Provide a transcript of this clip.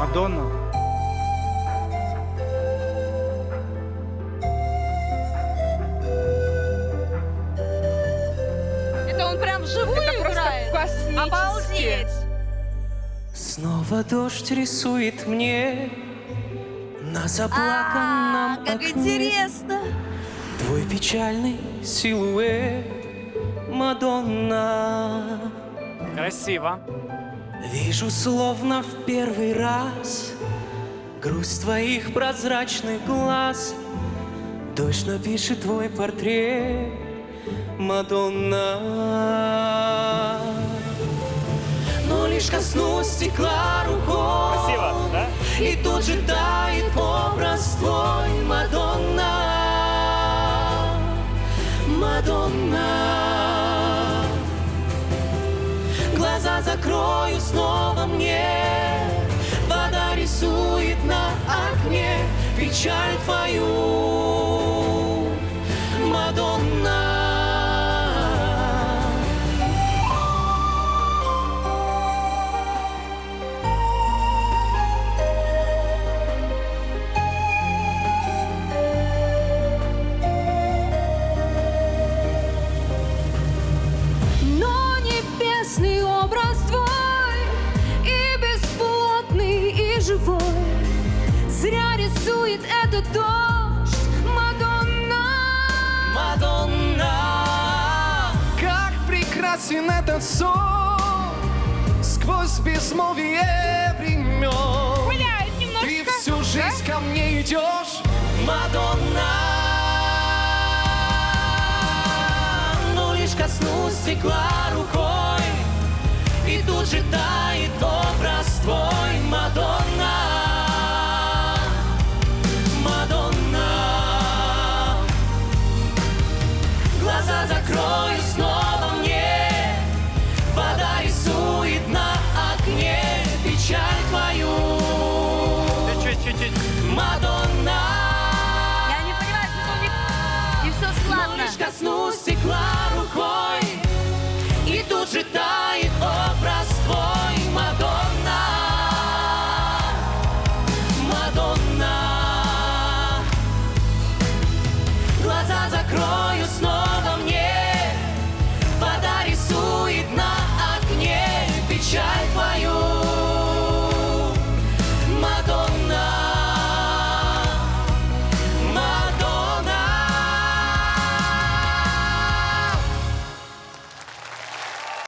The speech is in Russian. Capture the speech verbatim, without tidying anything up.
Мадонна? Это он прям вживую Это просто играет? космически. Обалдеть! Снова дождь рисует мне на А, заплаканном как окне интересно! твой печальный силуэт, Мадонна. Красиво. Вижу словно в первый раз грусть твоих прозрачных глаз. Дождь напишет твой портрет, Мадонна. Но лишь коснусь стекла рукой, Красиво, да? и тут же тает образ твой, Мадонна. Мадонна. Глаза закрою снова мне, вода рисует на окне печаль твою, Мадонна. Но небесный образ твой, и бесплотный, и живой, зря рисует этот дождь, Мадонна. Мадонна. Как прекрасен этот сон сквозь безмолвие времен. Гуляет Ты немножко. всю жизнь ко мне идешь, Мадонна. Ну лишь коснусь стекла рукой, и тут же тает